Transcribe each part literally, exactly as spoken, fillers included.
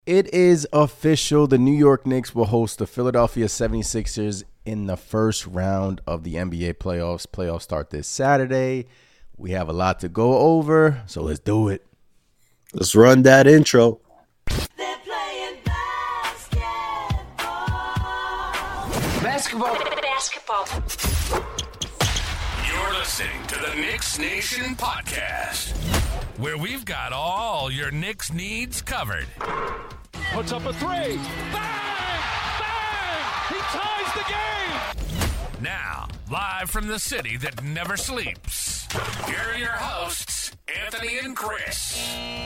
It is official. The New York Knicks will host the Philadelphia seventy-sixers in the first round of the N B A playoffs. Playoffs start this Saturday. We have a lot to go over, so let's do it. Let's run that intro. They're playing basketball. Basketball. Basketball. You're listening to the Knicks Nation podcast, where we've got all your Knicks needs covered. Puts up a three. Bang! Bang! He ties the game! Now, live from the city that never sleeps, here are your hosts, Anthony and Chris.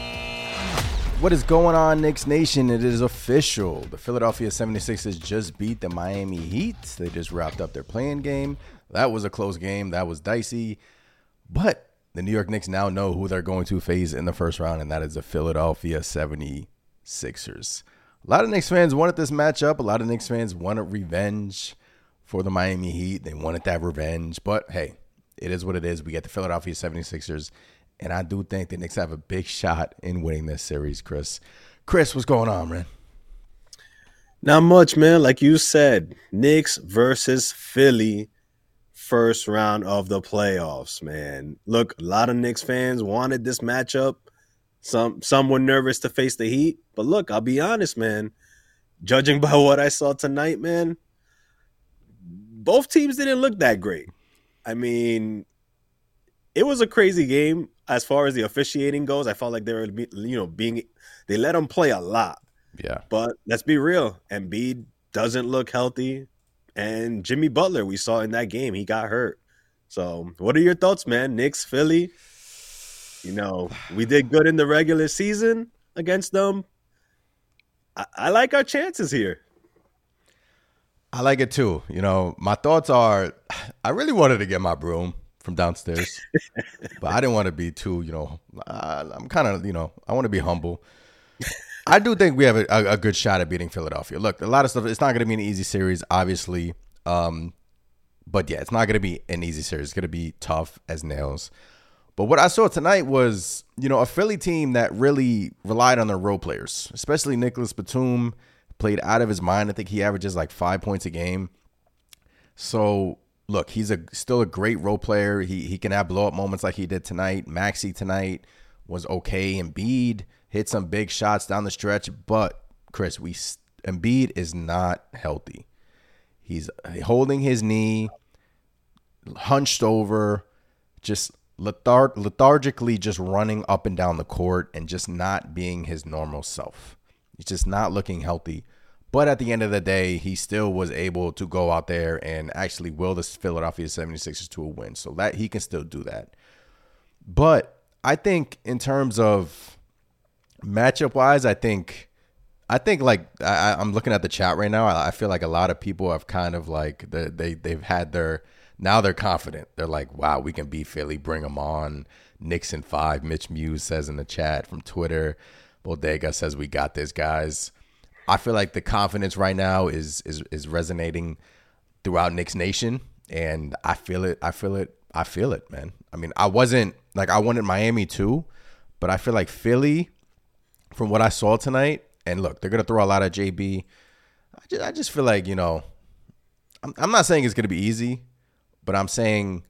What is going on, Knicks Nation? It is official. The Philadelphia seventy-sixers just beat the Miami Heat. They just wrapped up their play-in game. That was a close game. That was dicey. But the New York Knicks now know who they're going to face in the first round, and that is the Philadelphia seventy-sixers. A lot of Knicks fans wanted this matchup. A lot of Knicks fans wanted revenge for the Miami Heat. They wanted that revenge. But, hey, it is what it is. We get the Philadelphia seventy-sixers, and I do think the Knicks have a big shot in winning this series, Chris. Chris, what's going on, man? Not much, man. Like you said, Knicks versus Philly. First round of the playoffs, man. Look, a lot of Knicks fans wanted this matchup. Some some were nervous to face the Heat. But look, I'll be honest, man. Judging by what I saw tonight, man, both teams didn't look that great. I mean, it was a crazy game as far as the officiating goes. I felt like they were, you know, being they let them play a lot. Yeah. But let's be real. Embiid doesn't look healthy. And Jimmy Butler, we saw in that game, he got hurt. So what are your thoughts, man? Knicks, Philly, you know, we did good in the regular season against them. I, I like our chances here. I like it too. You know, my thoughts are, I really wanted to get my broom from downstairs, but I didn't want to be too, you know, uh, I'm kind of, you know, I want to be humble. I do think we have a, a, a good shot at beating Philadelphia. Look, a lot of stuff, it's not going to be an easy series, obviously. Um, but yeah, it's not going to be an easy series. It's going to be tough as nails. But what I saw tonight was, you know, a Philly team that really relied on their role players, especially Nicholas Batum, played out of his mind. I think he averages like five points a game. So, look, he's a still a great role player. He he can have blow-up moments like he did tonight. Maxey tonight was okay. Embiid hit some big shots down the stretch. But, Chris, we Embiid is not healthy. He's holding his knee, hunched over, just lethar- lethargically just running up and down the court and just not being his normal self. He's just not looking healthy. But at the end of the day, he still was able to go out there and actually will the Philadelphia seventy-sixers to a win. So that he can still do that. But I think in terms of matchup-wise, I think I think like I, I'm looking at the chat right now. I, I feel like a lot of people have kind of like they, they they've had their now they're confident. They're like, wow, we can beat Philly. Bring them on. Knicks in five. Mitch Muse says in the chat from Twitter. Bodega says we got this, guys. I feel like the confidence right now is is is resonating throughout Knicks Nation, and I feel it. I feel it. I feel it, man. I mean, I wasn't like I wanted Miami too, but I feel like Philly, from what I saw tonight, and look, they're gonna throw a lot at J B. I just, I just feel like, you know, I'm, I'm not saying it's gonna be easy, but I'm saying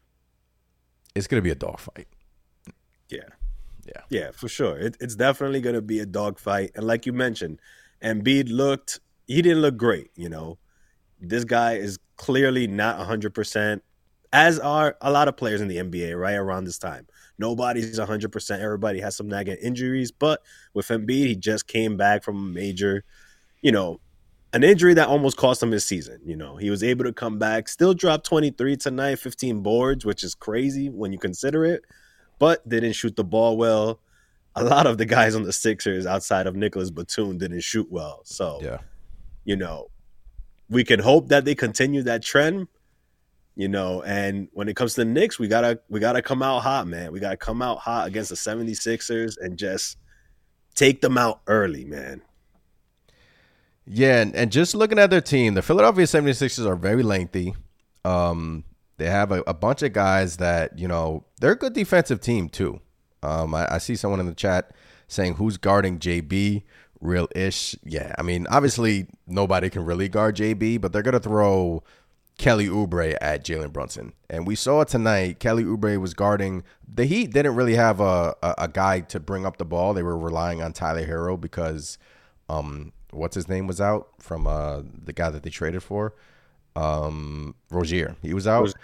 it's gonna be a dogfight. Yeah. Yeah. Yeah, for sure. It, it's definitely going to be a dogfight. And like you mentioned, Embiid looked, he didn't look great, you know. This guy is clearly not one hundred percent, as are a lot of players in the N B A right around this time. Nobody's one hundred percent. Everybody has some nagging injuries. But with Embiid, he just came back from a major, you know, an injury that almost cost him his season. You know, he was able to come back, still dropped twenty-three tonight, fifteen boards, which is crazy when you consider it. But didn't shoot the ball well. A lot of the guys on the Sixers outside of Nicholas Batum didn't shoot well. So, Yeah. you know, we can hope that they continue that trend, you know, and when it comes to the Knicks, we gotta we gotta come out hot, man. We gotta come out hot against the seventy-sixers and just take them out early, man. Yeah, and, and just looking at their team, the Philadelphia seventy-sixers are very lengthy. Um They have a, a bunch of guys that, you know, they're a good defensive team too. Um, I, I see someone in the chat saying who's guarding J B. real ish. Yeah, I mean, obviously nobody can really guard J B, but they're gonna throw Kelly Oubre at Jalen Brunson, and we saw it tonight. Kelly Oubre was guarding the Heat. Didn't really have a, a a guy to bring up the ball. They were relying on Tyler Hero because um what's his name was out from uh the guy that they traded for, um Rozier. He was out, Rozier.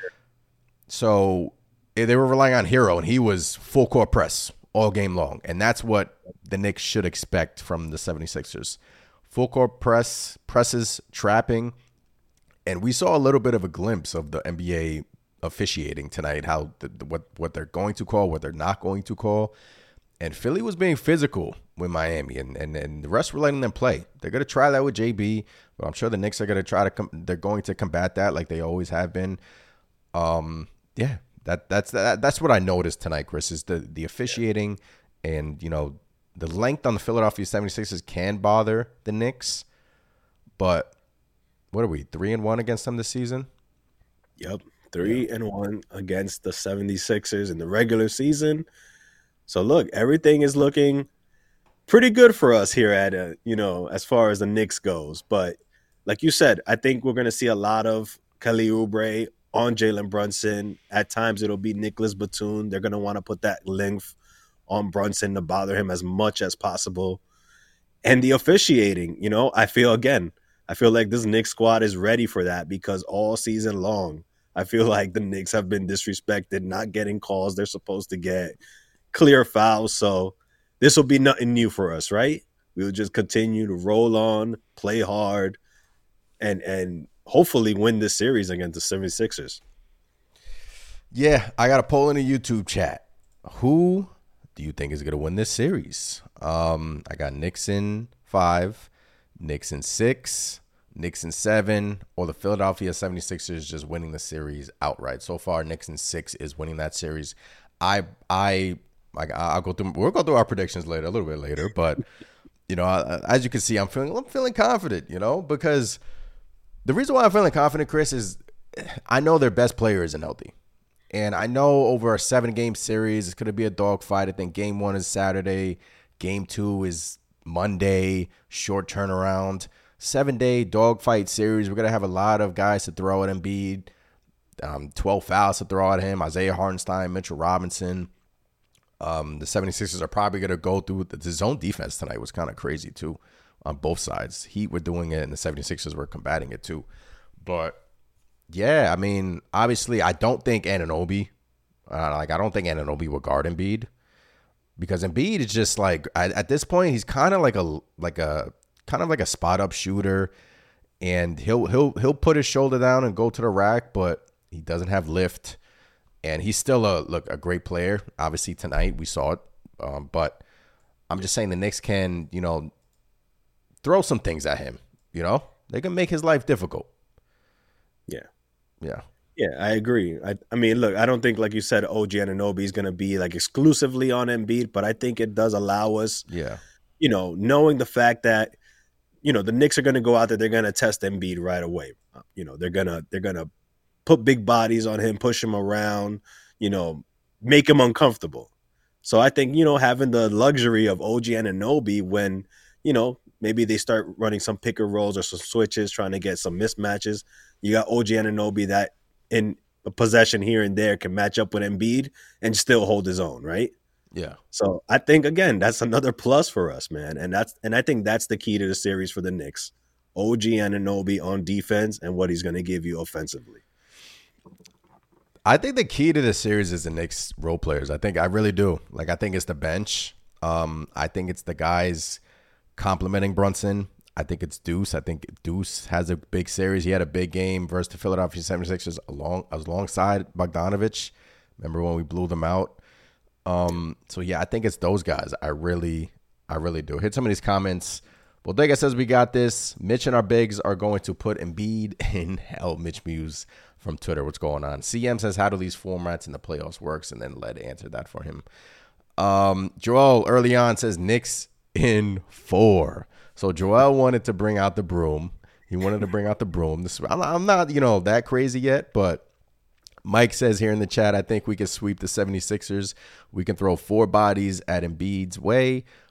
So they were relying on Hero, and he was full court press all game long, and that's what the Knicks should expect from the 76ers. Full court press, presses, trapping. And we saw a little bit of a glimpse of the N B A officiating tonight, how the, the, what what they're going to call, what they're not going to call. And Philly was being physical with Miami, and and, and the rest were letting them play. They're going to try that with J B, but I'm sure the Knicks are going to try to com- they're going to combat that like they always have been. Um, yeah, that that's that, that's what I noticed tonight, Chris, is the the officiating, and you know the length on the Philadelphia 76ers can bother the Knicks, but. What are we, three and one against them this season? Yep, three yeah. and one against the 76ers in the regular season. So, look, everything is looking pretty good for us here at, uh, you know, as far as the Knicks goes. But like you said, I think we're going to see a lot of Kelly Oubre on Jalen Brunson. At times, it'll be Nicholas Batum. They're going to want to put that length on Brunson to bother him as much as possible. And the officiating, you know, I feel, again, I feel like this Knicks squad is ready for that because all season long, I feel like the Knicks have been disrespected, not getting calls they're supposed to get, clear fouls. So this will be nothing new for us, right? We'll just continue to roll on, play hard, and and hopefully win this series against the 76ers. Yeah, I got a poll in the YouTube chat. Who do you think is going to win this series? Um, I got Knicks in five, Knicks in six, Knicks in seven, or the Philadelphia 76ers just winning the series outright. So far, Knicks in six is winning that series. I, I, I I'll go through. We'll go through our predictions later, a little bit later. But you know, as you can see, I'm feeling, I'm feeling confident. You know, because the reason why I'm feeling confident, Chris, is I know their best player isn't healthy, and I know over a seven-game series, it's going to be a dogfight. I think Game One is Saturday, Game Two is Monday, short turnaround. Seven-day dogfight series. We're going to have a lot of guys to throw at Embiid, um, twelve fouls to throw at him, Isaiah Hartenstein, Mitchell Robinson. Um, the 76ers are probably going to go through the, the zone defense tonight was kind of crazy, too, on both sides. Heat were doing it, and the 76ers were combating it, too. But, yeah, I mean, obviously, I don't think Anunoby, uh, like, I don't think Anunoby will guard Embiid. Because Embiid is just like, at, at this point, he's kind of like a, like a, kind of like a spot up shooter, and he'll he'll he'll put his shoulder down and go to the rack, but he doesn't have lift, and he's still a look a great player. Obviously tonight we saw it, um, but I'm just saying the Knicks can, you know, throw some things at him. You know, they can make his life difficult. Yeah, yeah, yeah. I agree. I I mean, look, I don't think, like you said, O G Anunoby is going to be like exclusively on Embiid, but I think it does allow us, yeah, you know, knowing the fact that, you know, the Knicks are going to go out there, they're going to test Embiid right away. You know, they're going to they're going to put big bodies on him, push him around, you know, make him uncomfortable. So I think, you know, having the luxury of O G Anunoby when, you know, maybe they start running some pick and rolls or some switches, trying to get some mismatches. You got O G Anunoby that in a possession here and there can match up with Embiid and still hold his own, right? Yeah. So I think, again, that's another plus for us, man. And that's and I think that's the key to the series for the Knicks. O G Anunoby on defense and what he's going to give you offensively. I think the key to the series is the Knicks role players. I think I really do. Like, I think it's the bench. Um, I think it's the guys complimenting Brunson. I think it's Deuce. I think Deuce has a big series. He had a big game versus the Philadelphia 76ers along alongside Bogdanovich. Remember when we blew them out? Um, so yeah, I think it's those guys. I really, I really do. Hit some of these comments. Bodega says we got this. Mitch and our bigs are going to put Embiid in hell. Mitch Muse from Twitter. What's going on? C M says, how do these formats in the playoffs works? And then Led answered that for him. Um, Joel early on says Knicks in four. So Joel wanted to bring out the broom. He wanted to bring out the broom. This, I'm, I'm not, you know, that crazy yet, but Mike says here in the chat, I think we can sweep the 76ers. We can throw four bodies at Embiid's way.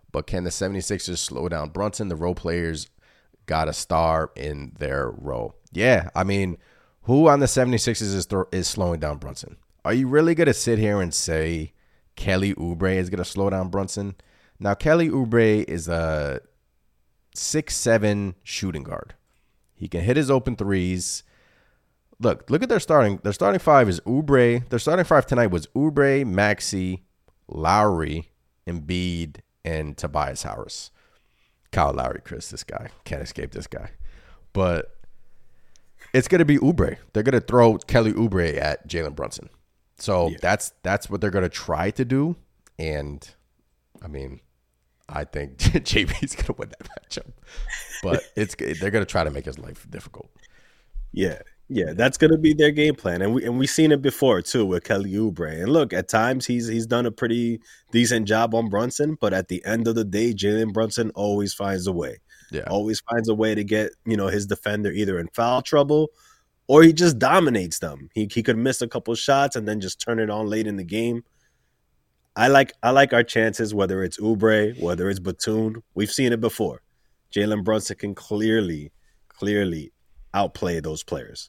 but can the 76ers slow down Brunson? The role players got a star in their role. Yeah, I mean, who on the 76ers is, th- is slowing down Brunson? Are you really going to sit here and say Kelly Oubre is going to slow down Brunson? Now, Kelly Oubre is a six seven shooting guard. He can hit his open threes. Look, look at their starting. Their starting five is Oubre. Their starting five tonight was Oubre, Maxey, Lowry, Embiid, and Tobias Harris. Kyle Lowry, Chris, this guy. Can't escape this guy. But it's going to be Oubre. They're going to throw Kelly Oubre at Jalen Brunson. So yeah. that's that's what they're going to try to do. And, I mean, I think J B's going to win that matchup. But it's they're going to try to make his life difficult. Yeah. Yeah, that's going to be their game plan. And, we, and we've seen it before, too, with Kelly Oubre. And look, at times he's he's done a pretty decent job on Brunson. But at the end of the day, Jalen Brunson always finds a way. Yeah. Always finds a way to get, you know, his defender either in foul trouble or he just dominates them. He he could miss a couple shots and then just turn it on late in the game. I like I like our chances, whether it's Oubre, whether it's Batum. We've seen it before. Jalen Brunson can clearly, clearly outplay those players.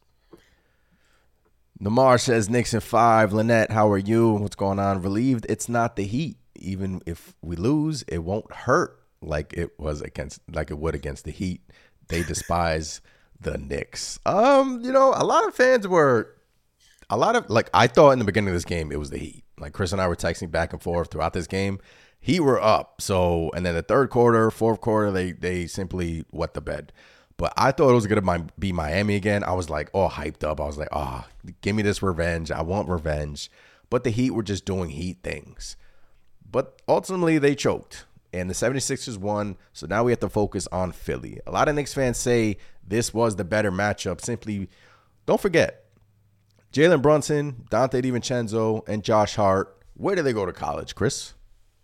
Namar says, Knicks in five. Lynette, how are you? What's going on? Relieved it's not the Heat. Even if we lose, it won't hurt like it was against, like it would against the Heat. They despise the Knicks. Um, you know, a lot of fans were, a lot of, like, I thought in the beginning of this game, it was the Heat. Like, Chris and I were texting back and forth throughout this game. Heat were up. So, and then the third quarter, fourth quarter, they they simply wet the bed. But I thought it was going to be Miami again. I was like, oh, hyped up. I was like, oh, give me this revenge. I want revenge. But the Heat were just doing Heat things. But ultimately, they choked. And the 76ers won. So now we have to focus on Philly. A lot of Knicks fans say this was the better matchup. Simply, don't forget, Jalen Brunson, Dante DiVincenzo, and Josh Hart. Where did they go to college, Chris?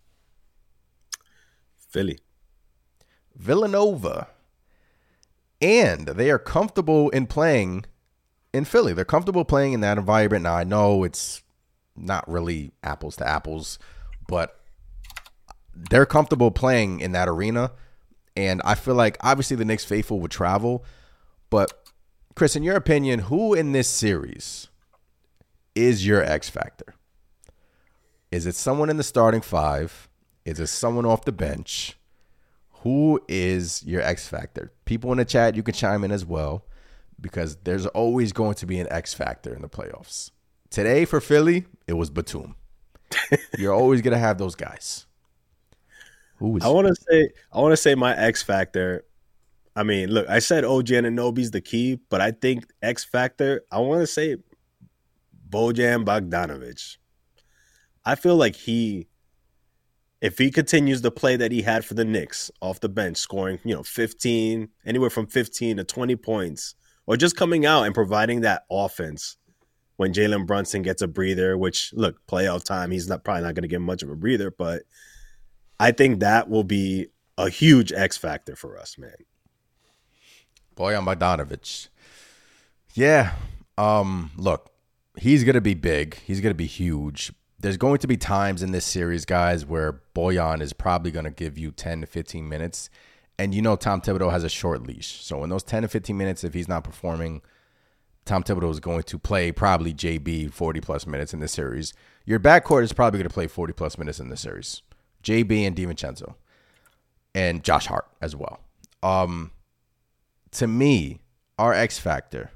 Philly. Villanova. And they are comfortable in playing in Philly. They're comfortable playing in that environment. Now, I know it's not really apples to apples, but they're comfortable playing in that arena. And I feel like, obviously, the Knicks faithful would travel. But, Chris, in your opinion, who in this series is your X factor? Is it someone in the starting five? Is it someone off the bench? Who is your X factor? People in the chat, you can chime in as well, because there's always going to be an X factor in the playoffs. Today for Philly, it was Batum. You're always going to have those guys. Who is I want to say I want to say my X factor. I mean, look, I said O G Anunoby's the key, but I think X factor, I want to say Bojan Bogdanovic. I feel like he, if he continues the play that he had for the Knicks off the bench, scoring, you know, fifteen, anywhere from fifteen to twenty points, or just coming out and providing that offense when Jalen Brunson gets a breather, which, look, playoff time, he's not probably not going to get much of a breather, but I think that will be a huge X factor for us, man. Bojan Bogdanovic. Yeah. Um, look, he's going to be big. He's going to be huge. There's going to be times in this series, guys, where Bojan is probably going to give you ten to fifteen minutes. And you know Tom Thibodeau has a short leash. So in those ten to fifteen minutes, if he's not performing, Tom Thibodeau is going to play probably J B forty-plus minutes in this series. Your backcourt is probably going to play forty-plus minutes in this series. J B and DiVincenzo. And Josh Hart as well. Um, to me, our X factor,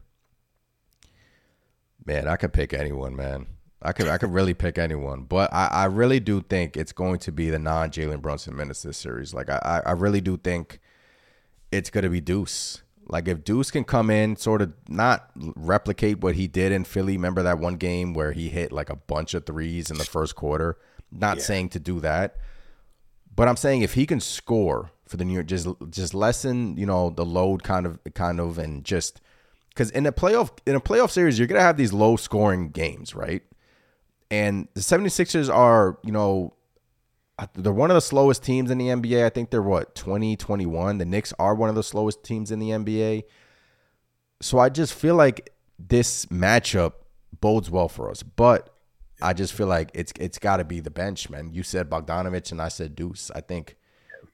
man, I could pick anyone, man. I could I could really pick anyone, but I, I really do think it's going to be the non-Jalen Brunson minutes this series. Like, I, I really do think it's going to be Deuce. Like, if Deuce can come in, sort of not replicate what he did in Philly. Remember that one game where he hit like a bunch of threes in the first quarter? Not yeah. saying to do that, but I'm saying if he can score for the New York, just just lessen, you know, the load kind of kind of and just because in a playoff in a playoff series you're gonna have these low scoring games, right? And the 76ers are, you know, they're one of the slowest teams in the N B A. I think they're, what, twenty, twenty-one. The Knicks are one of the slowest teams in the N B A. So I just feel like this matchup bodes well for us. But I just feel like it's it's got to be the bench, man. You said Bogdanovic and I said Deuce. I think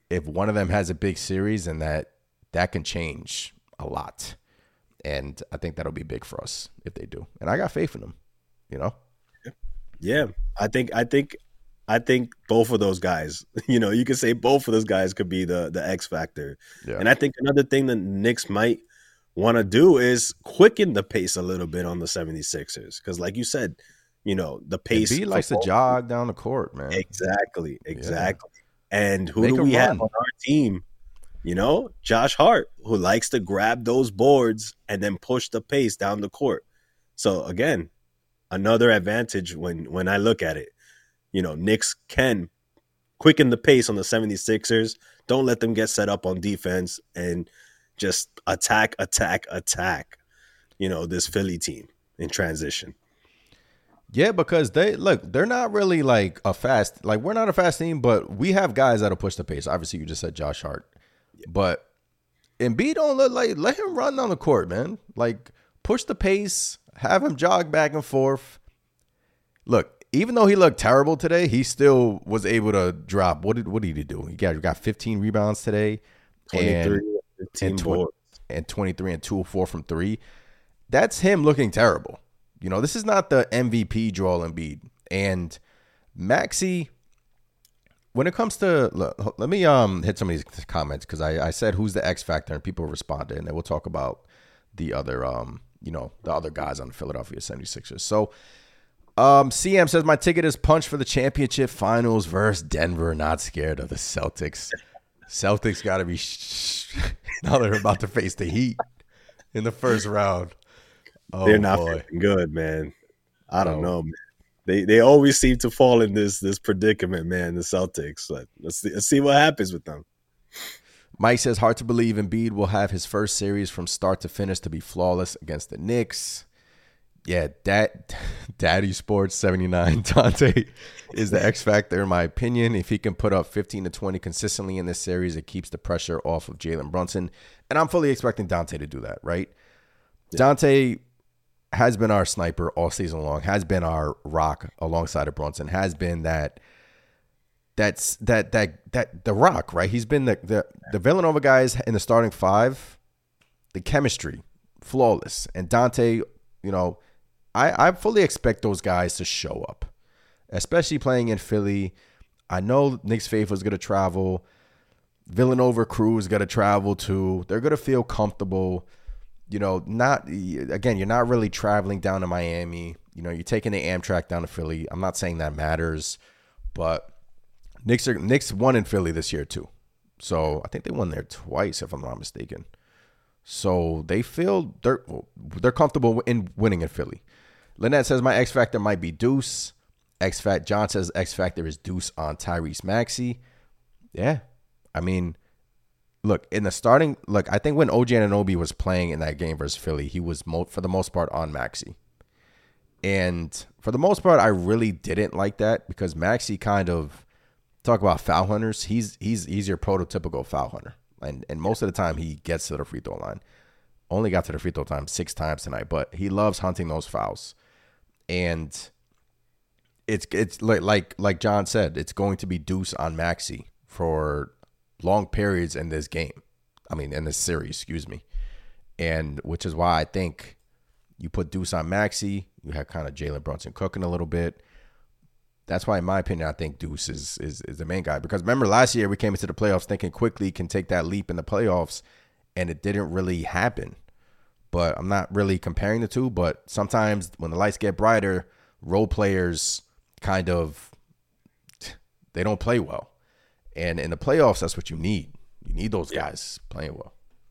if one of them has a big series, and that that can change a lot. And I think that'll be big for us if they do. And I got faith in them, you know? Yeah, I think I think I think both of those guys, you know, you could say both of those guys could be the the X factor. Yeah. And I think another thing the Knicks might want to do is quicken the pace a little bit on the 76ers, because like you said, you know, the pace. Embiid likes to jog down the court, man. Exactly, exactly. Yeah. And who Make do we have on our team? You know, Josh Hart, who likes to grab those boards and then push the pace down the court. So again, another advantage when when I look at it. You know, Knicks can quicken the pace on the 76ers. Don't let them get set up on defense and just attack, attack, attack, you know, this Philly team in transition. Yeah, because they look, they're not really like a fast, like we're not a fast team, but we have guys that'll push the pace. Obviously, you just said Josh Hart, yeah. But Embiid don't let like let him run down the court, man. Like push the pace, have him jog back and forth. Look, even though he looked terrible today, he still was able to drop. What did what did he do? He got got fifteen rebounds today, twenty-three, and, fifteen and, boards. and twenty-three and two four from three. That's him looking terrible. You know, this is not the M V P Joel Embiid. And Maxey, when it comes to look, let me um hit some of these comments, because I, I said who's the X factor and people responded, and then we'll talk about the other um you know the other guys on the Philadelphia 76ers. So um C M says my ticket is punched for the championship finals versus Denver. Not scared of the Celtics. Celtics got to be sh- now they're about to face the Heat in the first round. Oh, they're not boy. good, man. I don't No. know, man. They they always seem to fall in this this predicament, man. The Celtics. But let's see, let's see what happens with them. Mike says hard to believe Embiid will have his first series from start to finish to be flawless against the Knicks. Yeah, that Daddy Sports seventy-nine Dante is the X factor in my opinion. If he can put up fifteen to twenty consistently in this series, it keeps the pressure off of Jalen Brunson, and I'm fully expecting Dante to do that. Right, yeah. Dante has been our sniper all season long, has been our rock alongside of Brunson, has been that that's that that that the rock, right? He's been the the, the Villanova guys in the starting five, the chemistry, flawless. And Dante, you know, I, I fully expect those guys to show up, especially playing in Philly. I know Knicks Faithful is going to travel. Villanova crew is going to travel too. They're going to feel comfortable. You know, not again, you're not really traveling down to Miami. You know, you're taking the Amtrak down to Philly. I'm not saying that matters, but Knicks are Knicks won in Philly this year too. So I think they won there twice, if I'm not mistaken. So they feel they're they're comfortable in winning in Philly. Lynette says my X factor might be Deuce. X Fact John says X factor is Deuce on Tyrese Maxey. Yeah, I mean. Look, in the starting, look, I think when O G Anunoby was playing in that game versus Philly, he was, mo- for the most part, on Maxey. And for the most part, I really didn't like that because Maxey kind of, talk about foul hunters, he's he's he's your prototypical foul hunter. And, and most of the time, he gets to the free throw line. Only got to the free throw time six times tonight, but he loves hunting those fouls. And it's it's like like, like John said, it's going to be Deuce on Maxey for long periods in this game. I mean, in this series, excuse me. And which is why I think you put Deuce on Maxey. You have kind of Jalen Brunson cooking a little bit. That's why, in my opinion, I think Deuce is, is is the main guy. Because remember, last year we came into the playoffs thinking quickly can take that leap in the playoffs, and it didn't really happen. But I'm not really comparing the two. But sometimes when the lights get brighter, role players kind of, they don't play well. And in the playoffs, that's what you need. You need those yeah. guys playing well.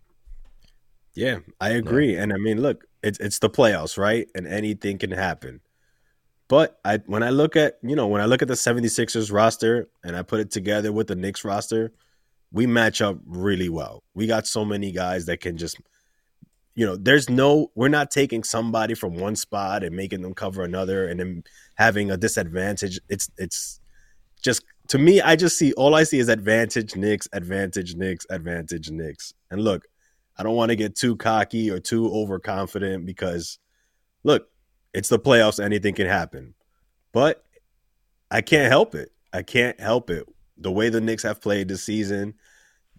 Yeah, I agree. Yeah. And I mean, look, it's it's the playoffs, right? And anything can happen. But I when I look at, you know, when I look at the 76ers roster and I put it together with the Knicks roster, we match up really well. We got so many guys that can just, you know, there's no, we're not taking somebody from one spot and making them cover another and then having a disadvantage. It's it's just, to me, I just see, all I see is advantage Knicks, advantage Knicks, advantage Knicks. And look, I don't want to get too cocky or too overconfident because, look, it's the playoffs. Anything can happen. But I can't help it. I can't help it. The way the Knicks have played this season,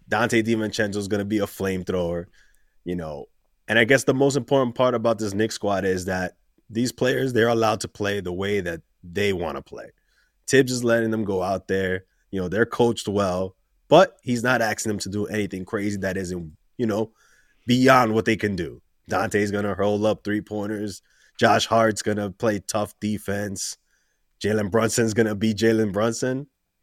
Dante DiVincenzo is going to be a flamethrower, you know. And I guess the most important part about this Knicks squad is that these players, they're allowed to play the way that they want to play. Tibbs is letting them go out there. You know, they're coached well, but he's not asking them to do anything crazy that isn't, you know, beyond what they can do. Dante's going to hurl up three-pointers. Josh Hart's going to play tough defense. Jalen Brunson's going to be Jalen Brunson.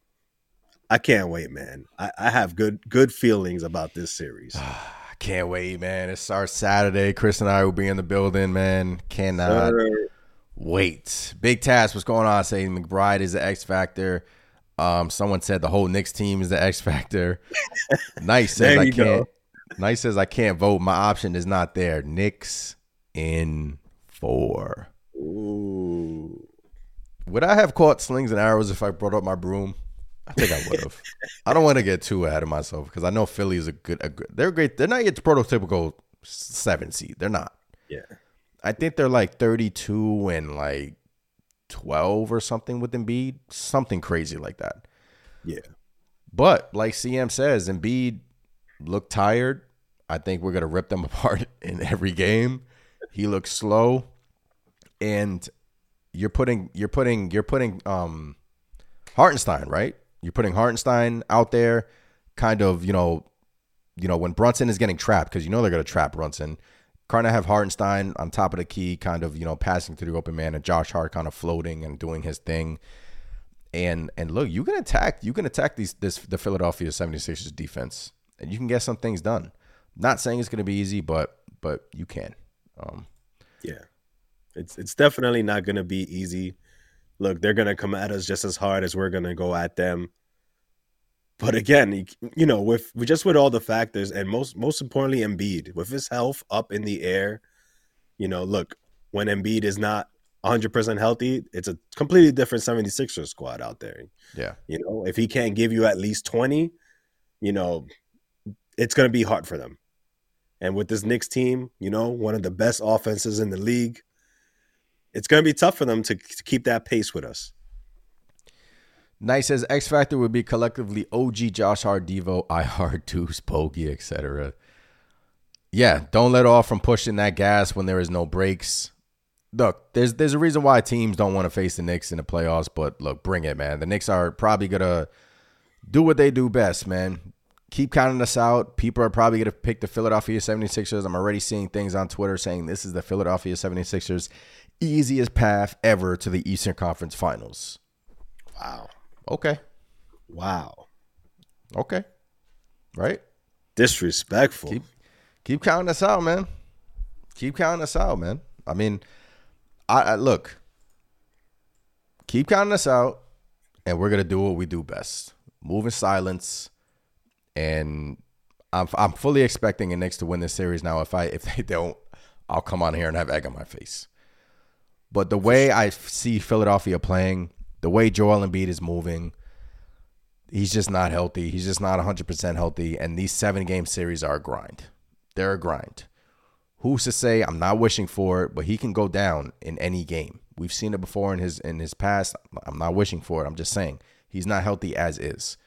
I can't wait, man. I, I have good good feelings about this series. I can't wait, man. It's our Saturday. Chris and I will be in the building, man. Cannot Sure. wait. Big task. What's going on? Saying McBride is the X Factor. Um, someone said the whole Knicks team is the X Factor. Nice says There I you can't. go. Nice says I can't vote. My option is not there. Knicks in four. Ooh. Would I have caught slings and arrows if I brought up my broom? I think I would have. I don't want to get too ahead of myself because I know Philly is a good, a good. They're great. They're not yet prototypical seven seed. They're not. Yeah. I think they're like thirty-two and like twelve or something with Embiid, something crazy like that. Yeah. But like C M says, Embiid looked tired. I think we're gonna rip them apart in every game. He looks slow, and you're putting you're putting you're putting um Hartenstein, right? You're putting Hartenstein out there, kind of, you know, you know when Brunson is getting trapped, because you know they're gonna trap Brunson. Kind of have Hartenstein on top of the key, kind of, you know, passing to the open man, and Josh Hart kind of floating and doing his thing. And and look, you can attack you can attack these this the Philadelphia seventy-sixers defense, and you can get some things done. Not saying it's going to be easy, but but you can. Um, Yeah. It's it's definitely not going to be easy. Look, they're going to come at us just as hard as we're going to go at them. But again, you know, with, with just with all the factors, and most most importantly, Embiid, with his health up in the air, you know, look, when Embiid is not one hundred percent healthy, it's a completely different seventy-sixers squad out there. yeah. You know, if he can't give you at least twenty, you know, it's going to be hard for them. And with this Knicks team, you know, one of the best offenses in the league, it's going to be tough for them to, to keep that pace with us. Nice says X Factor would be collectively O G, Josh Hart, Devo, I Hart, Deuce, Bogey, et cetera. Yeah, don't let off from pushing that gas when there is no breaks. Look, there's there's a reason why teams don't want to face the Knicks in the playoffs, but look, bring it, man. The Knicks are probably going to do what they do best, man. Keep counting us out. People are probably going to pick the Philadelphia seventy-sixers. I'm already seeing things on Twitter saying this is the Philadelphia seventy-sixers easiest path ever to the Eastern Conference Finals. Wow. Okay. Wow. Okay. Right? Disrespectful. Keep keep counting us out, man. Keep counting us out, man. I mean, I, I look. Keep counting us out, and we're gonna do what we do best: move in silence. And I'm I'm fully expecting the Knicks to win this series. Now, if I if they don't, I'll come on here and have egg on my face. But the way I see Philadelphia playing, the way Joel Embiid is moving, he's just not healthy. He's just not one hundred percent healthy. And these seven-game series are a grind. They're a grind. Who's to say? I'm not wishing for it, but he can go down in any game. We've seen it before in his in his past. I'm not wishing for it. I'm just saying he's not healthy as is.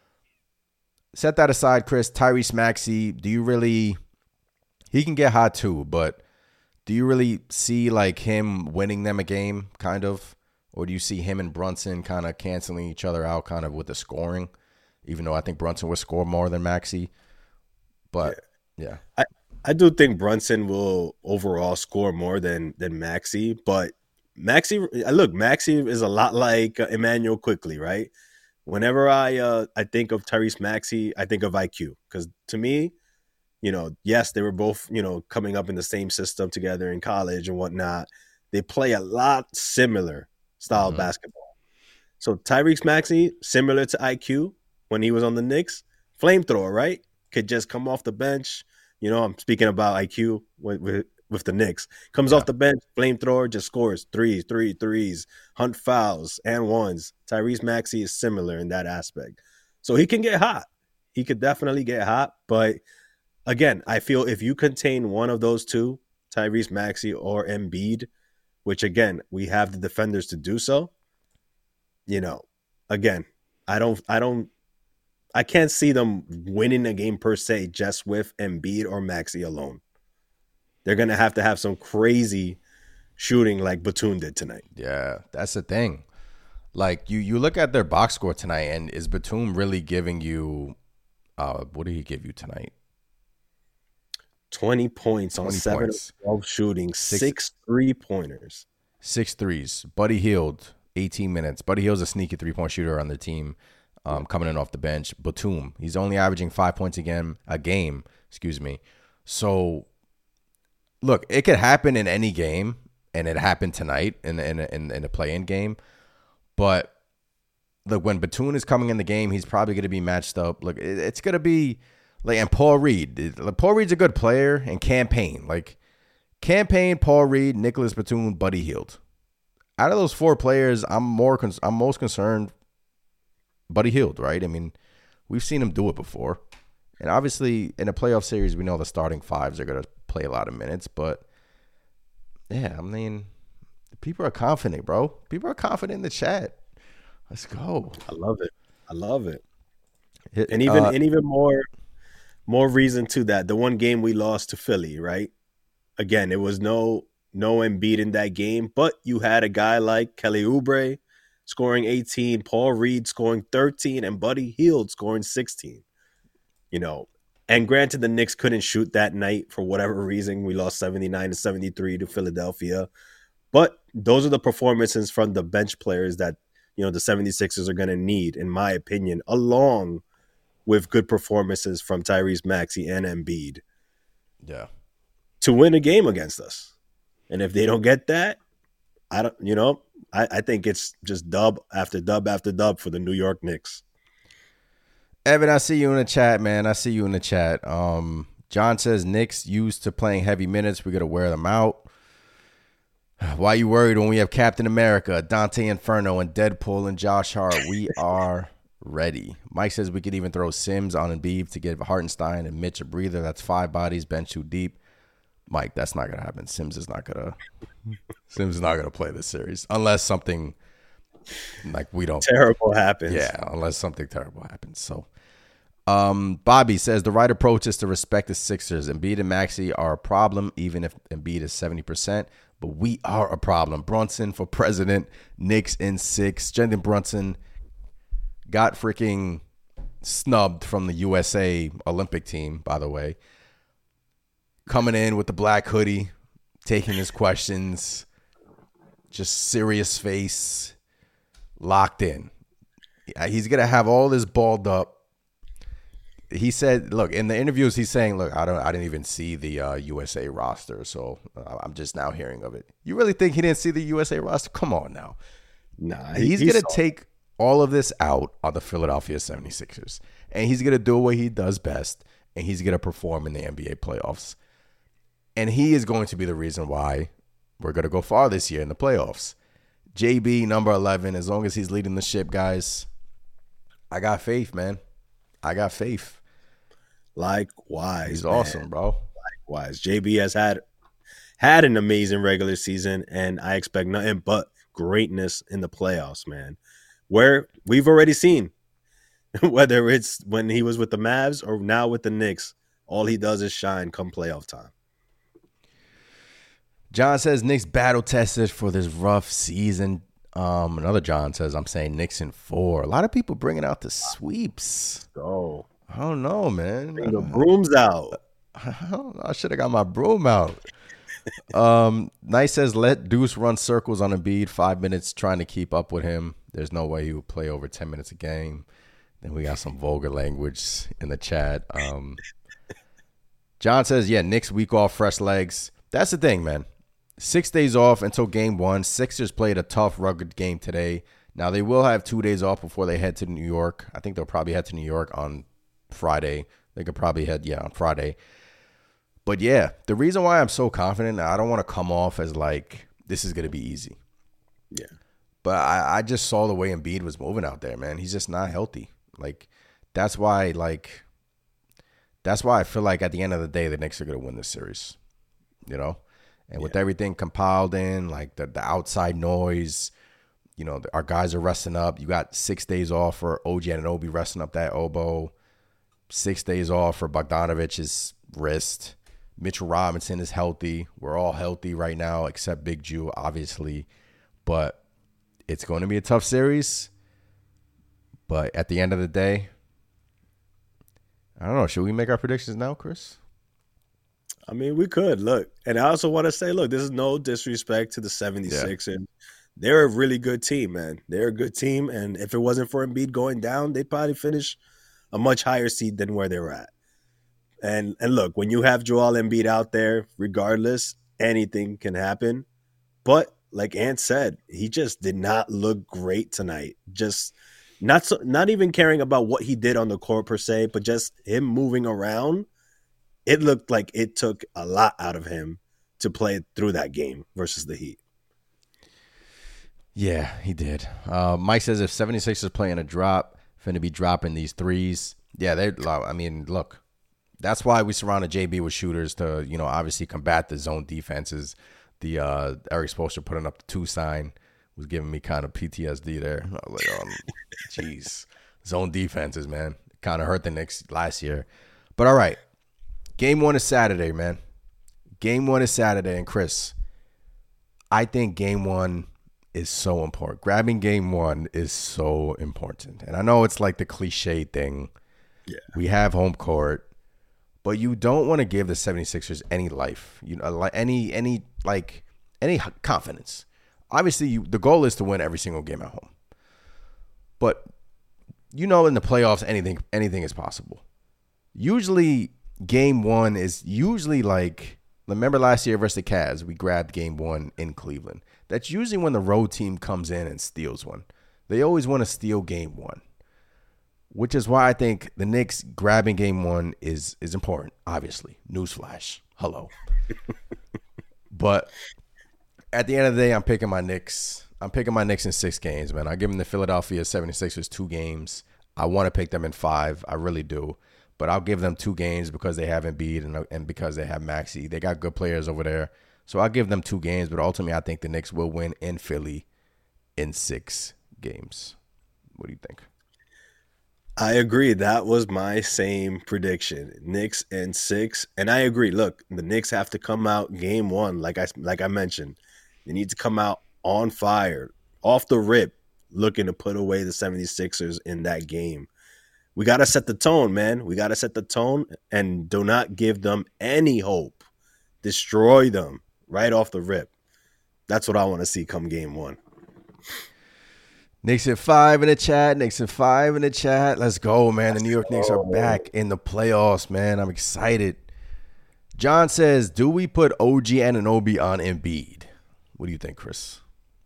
Set that aside, Chris. Tyrese Maxey, do you really – he can get hot too, but do you really see like him winning them a game kind of? Or do you see him and Brunson kind of canceling each other out kind of with the scoring, even though I think Brunson would score more than Maxey? But, yeah. I, I do think Brunson will overall score more than than Maxey, but Maxey – look, Maxey is a lot like uh, Emmanuel Quickley, right? Whenever I uh, I think of Tyrese Maxey, I think of I Q. Because to me, you know, yes, they were both, you know, coming up in the same system together in college and whatnot. They play a lot similar style Mm-hmm. of basketball. So Tyrese Maxey, similar to I Q when he was on the Knicks, flamethrower, right? Could just come off the bench. You know, I'm speaking about I Q with, with, with the Knicks. Comes Yeah. off the bench, flamethrower, just scores threes, three threes, hunt fouls and ones. Tyrese Maxey is similar in that aspect. So he can get hot. He could definitely get hot. But again, I feel if you contain one of those two, Tyrese Maxey or Embiid, which again, we have the defenders to do so, you know, again, I don't, I don't, I can't see them winning a game per se just with Embiid or Maxey alone. They're gonna have to have some crazy shooting like Batum did tonight. Yeah, that's the thing. Like you, you look at their box score tonight, and is Batum really giving you? Uh, what did he give you tonight? twenty points twenty on seven points. of twelve shooting, Six- six three pointers. Six threes. Buddy Hield, eighteen minutes. Buddy Hield's a sneaky three point shooter on the team, um, coming in off the bench. Batum, he's only averaging five points again a game. Excuse me. So, look, it could happen in any game, and it happened tonight in in in, in a play-in game. But look, when Batum is coming in the game, he's probably going to be matched up. Look, it, it's going to be like, and Paul Reed. It, Paul Reed's a good player, and Campaign like. Campaign, Paul Reed, Nicholas Batum, Buddy Hield. Out of those four players, I'm more con- I'm most concerned Buddy Hield, right? I mean, we've seen him do it before. And obviously, in a playoff series, we know the starting fives are going to play a lot of minutes. But, yeah, I mean, people are confident, bro. People are confident in the chat. Let's go. I love it. I love it. It- And even uh, and even more more reason to that. The one game we lost to Philly, right? Again, it was no no Embiid in that game, but you had a guy like Kelly Oubre scoring eighteen, Paul Reed scoring thirteen, and Buddy Hield scoring sixteen. You know, and granted, the Knicks couldn't shoot that night for whatever reason. We lost seventy-nine to seventy-three to Philadelphia. But those are the performances from the bench players that, you know, the seventy-sixers are going to need, in my opinion, along with good performances from Tyrese Maxey and Embiid yeah. to win a game against us. And if they don't get that, I don't, you know, I, I think it's just dub after dub after dub for the New York Knicks. Evan, I see you in the chat, man. I see you in the chat. Um, John says Knicks used to playing heavy minutes. We got to wear them out. Why you worried when we have Captain America, Dante Inferno, and Deadpool and Josh Hart? We are ready. Mike says we could even throw Sims on Embiid to give Hartenstein and Mitch a breather. That's five bodies, bench too deep. Mike, that's not gonna happen. Sims is not gonna. Sims is not gonna play this series unless something like we don't. Terrible happens. Yeah, unless something terrible happens. So, um, Bobby says the right approach is to respect the Sixers. Embiid and Maxey are a problem, even if Embiid is seventy percent. But we are a problem. Brunson for president. Knicks in six. Jalen Brunson got freaking snubbed from the U S A Olympic team, by the way. Coming in with the black hoodie, taking his questions, just serious face, locked in. He's going to have all this balled up. He said, look, in the interviews, he's saying, look, I don't, I didn't even see the uh, U S A roster, so I'm just now hearing of it. You really think he didn't see the U S A roster? Come on now. Nah, He's he going to saw- take all of this out on the Philadelphia seventy-sixers, and he's going to do what he does best, and he's going to perform in the N B A playoffs. And he is going to be the reason why we're going to go far this year in the playoffs. J B, number eleven, as long as he's leading the ship, guys, I got faith, man. I got faith. Likewise. He's man. awesome, bro. Likewise. J B has had had an amazing regular season, and I expect nothing but greatness in the playoffs, man. Where we've already seen, whether it's when he was with the Mavs or now with the Knicks, all he does is shine come playoff time. John says Knicks battle tested for this rough season. Um, another John says I'm saying Knicks in four. A lot of people bringing out the sweeps. Go. I don't know, man. Bring the brooms out. I don't know. I should have got my broom out. um, Nice says let Deuce run circles on Embiid, five minutes trying to keep up with him. There's no way he would play over ten minutes a game. Then we got some vulgar language in the chat. Um, John says, yeah, Knicks week off, fresh legs. That's the thing, man. Six days off until game one. Sixers played a tough, rugged game today. Now, they will have two days off before they head to New York. I think they'll probably head to New York on Friday. They could probably head, yeah, on Friday. But, yeah, the reason why I'm so confident, I don't want to come off as like this is going to be easy. Yeah. But I, I just saw the way Embiid was moving out there, man. He's just not healthy. Like, that's why, like, that's why I feel like at the end of the day, the Knicks are going to win this series, you know? And with Yeah. everything compiled in, like the, the outside noise, you know, our guys are resting up. You got six days off for O G Anunoby resting up that elbow. Six days off for Bogdanovic's wrist. Mitchell Robinson is healthy. We're all healthy right now except Big Jew, obviously. But it's going to be a tough series. But at the end of the day, I don't know. Should we make our predictions now, Chris? I mean, we could. Look, and I also want to say, look, this is no disrespect to the seventy-sixers. Yeah. They're a really good team, man. They're a good team, and if it wasn't for Embiid going down, they'd probably finish a much higher seed than where they were at. And and look, when you have Joel Embiid out there, regardless, anything can happen. But like Ant said, he just did not look great tonight. Just not so, not even caring about what he did on the court per se, but just him moving around. It looked like it took a lot out of him to play through that game versus the Heat. Yeah, he did. Uh, Mike says if seventy-sixers playing a drop, finna be dropping these threes. Yeah, they. I mean, look, that's why we surrounded J B with shooters to, you know, obviously combat the zone defenses. The uh, Eric Spoelstra putting up the two sign was giving me kind of P T S D there. I was like, um, jeez, zone defenses, man, kind of hurt the Knicks last year. But all right, game one is Saturday, man. Game one is Saturday, and Chris, I think game one is so important. Grabbing game one is so important. And I know it's like the cliche thing. Yeah. We have home court, but you don't want to give the seventy-sixers any life, you know, any, any, like, any confidence. Obviously, you, the goal is to win every single game at home. But, you know, in the playoffs, anything, anything is possible. Usually, game one is usually like, remember last year versus the Cavs, we grabbed game one in Cleveland. That's usually when the road team comes in and steals one. They always want to steal game one, which is why I think the Knicks grabbing game one is is important, obviously. Newsflash. Hello. But at the end of the day, I'm picking my Knicks. I'm picking my Knicks in six games, man. I give them the Philadelphia seventy-sixers two games. I want to pick them in five. I really do. But I'll give them two games because they have Embiid and, and because they have Maxey. They got good players over there. So I'll give them two games, but ultimately I think the Knicks will win in Philly in six games. What do you think? I agree. That was my same prediction. Knicks in six. And I agree. Look, the Knicks have to come out game one, like I like I mentioned. They need to come out on fire, off the rip, looking to put away the seventy-sixers in that game. We got to set the tone, man. We got to set the tone and do not give them any hope. Destroy them right off the rip. That's what I want to see come game one. Knicks at five in the chat. Knicks at five in the chat. Let's go, man. The New York Knicks are back in the playoffs, man. I'm excited. John says, do we put O G Anunoby on Embiid? What do you think, Chris?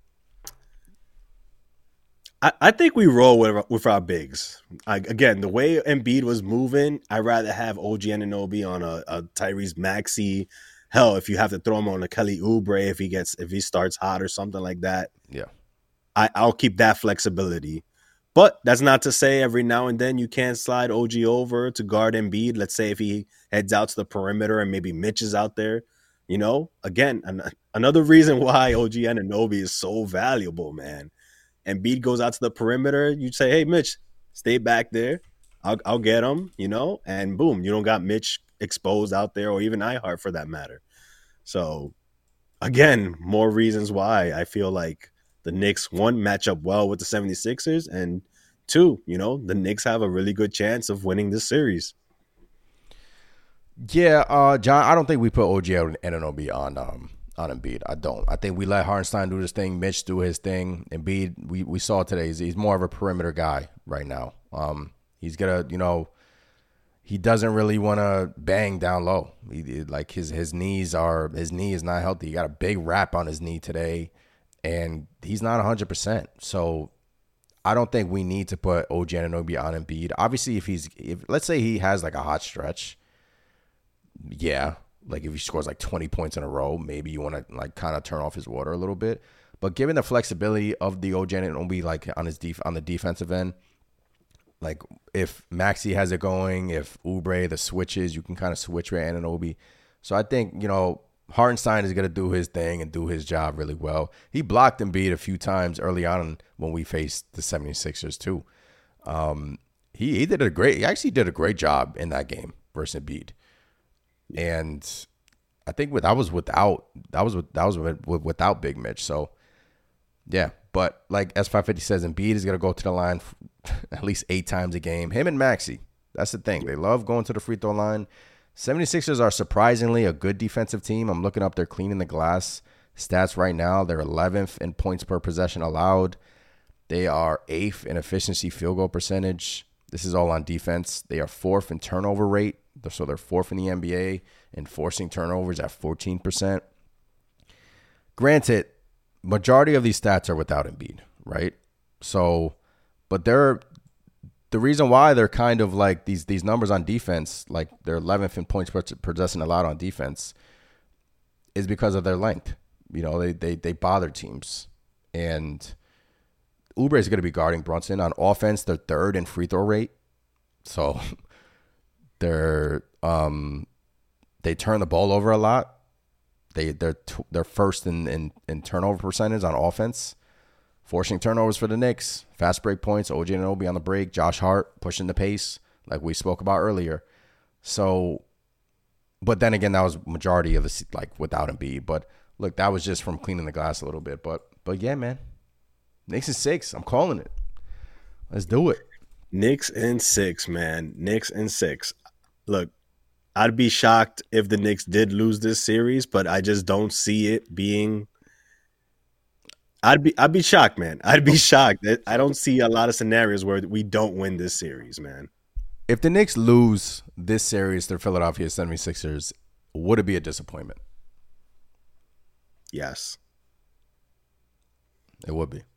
I, I think we roll with, with our bigs. I, again, the way Embiid was moving, I'd rather have O G Anunoby on a, a Tyrese Maxey. Hell, if you have to throw him on a Kelly Oubre if he gets if he starts hot or something like that, yeah, I, I'll keep that flexibility. But that's not to say every now and then you can't slide O G over to guard Embiid. Let's say if he heads out to the perimeter and maybe Mitch is out there. You know, again, an, another reason why O G Anunoby is so valuable, man. Embiid goes out to the perimeter. You say, hey, Mitch, stay back there. I'll, I'll get him, you know, and boom, you don't got Mitch exposed out there or even Ihart for that matter. So, again, more reasons why I feel like the Knicks, one, match up well with the seventy-sixers, and two, you know, the Knicks have a really good chance of winning this series. Yeah, uh, John, I don't think we put O G Anunoby on um, on Embiid. I don't. I think we let Hartenstein do his thing, Mitch do his thing. Embiid, we, we saw today, he's, he's more of a perimeter guy right now. Um, he's going to, you know, he doesn't really want to bang down low. He, like his his knees are his knee is not healthy. He got a big wrap on his knee today, and he's not one hundred percent. So I don't think we need to put O G Anunoby on Embiid. Obviously, if he's if let's say he has like a hot stretch, yeah, like if he scores like twenty points in a row, maybe you want to like kind of turn off his water a little bit. But given the flexibility of the O G Anunoby, like on his def- on the defensive end. Like, if Maxey has it going, if Oubre, the switches, you can kind of switch with Anunoby. So, I think, you know, Hartenstein is going to do his thing and do his job really well. He blocked Embiid a few times early on when we faced the 76ers too. Um, he, he did a great, he actually did a great job in that game versus Embiid. And I think with, I was without, that was with, that was with, with, without Big Mitch. So yeah, but like S five fifty says, Embiid is going to go to the line at least eight times a game. Him and Maxey. That's the thing. They love going to the free throw line. 76ers are surprisingly a good defensive team. I'm looking up their cleaning the glass stats right now. They're eleventh in points per possession allowed. They are eighth in efficiency field goal percentage. This is all on defense. They are fourth in turnover rate. So they're fourth in the N B A in forcing turnovers at fourteen percent. Granted, majority of these stats are without Embiid, right? So, but they're the reason why they're kind of like these these numbers on defense, like they're eleventh in points per possession allowed on defense, is because of their length. You know, they they they bother teams. And Oubre is going to be guarding Brunson. On offense, they're third in free throw rate. So they're um they turn the ball over a lot. They they're they're first in, in in turnover percentage on offense. Forcing turnovers for the Knicks, fast break points, O G Anunoby on the break, Josh Hart pushing the pace, like we spoke about earlier. So, but then again, that was majority of the like without Embiid. But look, that was just from cleaning the glass a little bit. But but yeah, man, Knicks in six. I'm calling it. Let's do it. Knicks in six, man. Knicks in six. Look, I'd be shocked if the Knicks did lose this series, but I just don't see it being. I'd be I'd be shocked, man. I'd be shocked. I don't see a lot of scenarios where we don't win this series, man. If the Knicks lose this series to Philadelphia 76ers, would it be a disappointment? Yes. It would be.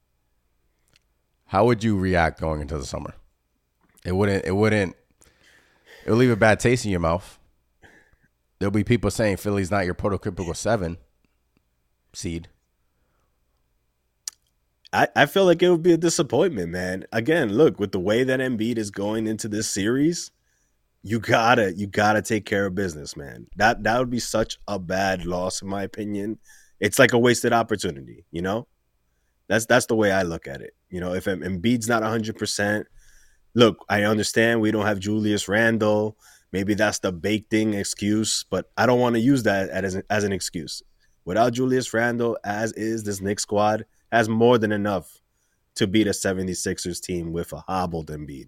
How would you react going into the summer? It wouldn't it wouldn't it'll leave a bad taste in your mouth. There'll be people saying Philly's not your prototypical seven seed. I, I feel like it would be a disappointment, man. Again, look, with the way that Embiid is going into this series, you gotta you gotta take care of business, man. That that would be such a bad loss, in my opinion. It's like a wasted opportunity, you know? That's that's the way I look at it. You know, if Embiid's not one hundred percent, look, I understand we don't have Julius Randle. Maybe that's the baked-in excuse, but I don't want to use that as an, as an excuse. Without Julius Randle, as is this Knicks squad, has more than enough to beat a 76ers team with a hobbled Embiid.